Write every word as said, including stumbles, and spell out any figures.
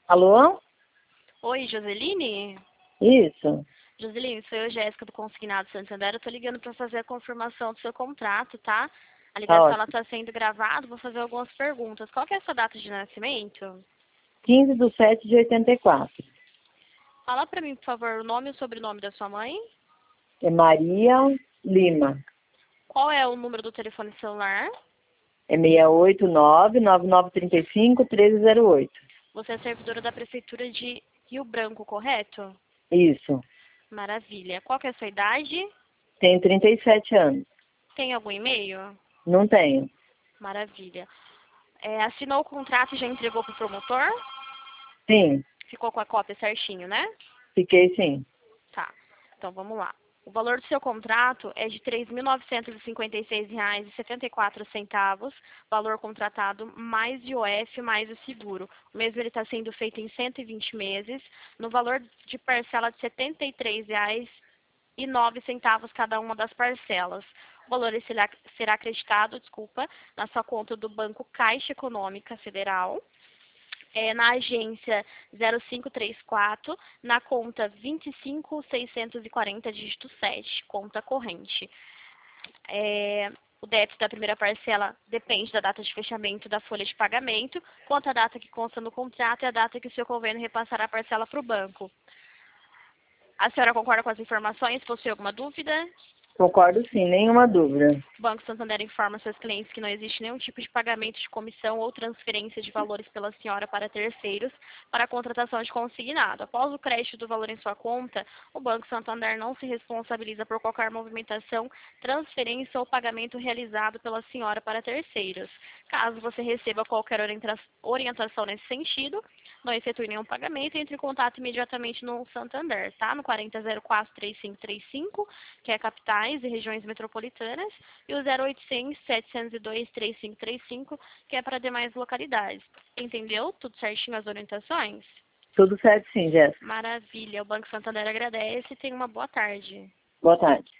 Alô? Oi, Joseline? Isso. Joseline, sou eu, Jéssica, do Consignado Santander. Eu tô ligando para fazer a confirmação do seu contrato, tá? A Tá ligação ela ótimo. tá sendo gravada, vou fazer algumas perguntas. Qual que é a sua data de nascimento? quinze de sete de oitenta e quatro. Fala para mim, por favor, o nome e o sobrenome da sua mãe. É Maria Lima. Qual é o número do telefone celular? É seis oito nove, nove nove três cinco, um três zero oito. Você é servidora da Prefeitura de Rio Branco, correto? Isso. Maravilha. Qual que é a sua idade? Tenho trinta e sete anos. Tem algum e-mail? Não tenho. Maravilha. É, assinou o contrato e já entregou pro promotor? Sim. Ficou com a cópia certinho, né? Fiquei sim. Tá, então vamos lá. O valor do seu contrato é de três mil novecentos e cinquenta e seis reais e setenta e quatro centavos, valor contratado mais I O F mais o seguro. O mesmo ele está sendo feito em cento e vinte meses, no valor de parcela de setenta e três reais e nove centavos cada uma das parcelas. O valor será, será acreditado, desculpa, na sua conta do Banco Caixa Econômica Federal, é, na agência zero cinco três quatro, na conta vinte e cinco seiscentos e quarenta, dígito sete, conta corrente. É, o débito da primeira parcela depende da data de fechamento da folha de pagamento, quanto à data que consta no contrato e a data que o seu convênio repassará a parcela para o banco. A senhora concorda com as informações? Possui alguma dúvida? Concordo sim, nenhuma dúvida. O Banco Santander informa seus clientes que não existe nenhum tipo de pagamento de comissão ou transferência de valores pela senhora para terceiros para a contratação de consignado. Após o crédito do valor em sua conta, o Banco Santander não se responsabiliza por qualquer movimentação, transferência ou pagamento realizado pela senhora para terceiros. Caso você receba qualquer orientação nesse sentido, não efetue nenhum pagamento, entre em contato imediatamente no Santander, tá? No quarenta zero quatro, trinta e cinco trinta e cinco, que é capitais e regiões metropolitanas, e o zero oitocentos, setecentos e dois, trinta e cinco trinta e cinco, que é para demais localidades. Entendeu? Tudo certinho as orientações? Tudo certo sim, Jéssica. Maravilha. O Banco Santander agradece e tenha uma boa tarde. Boa tarde.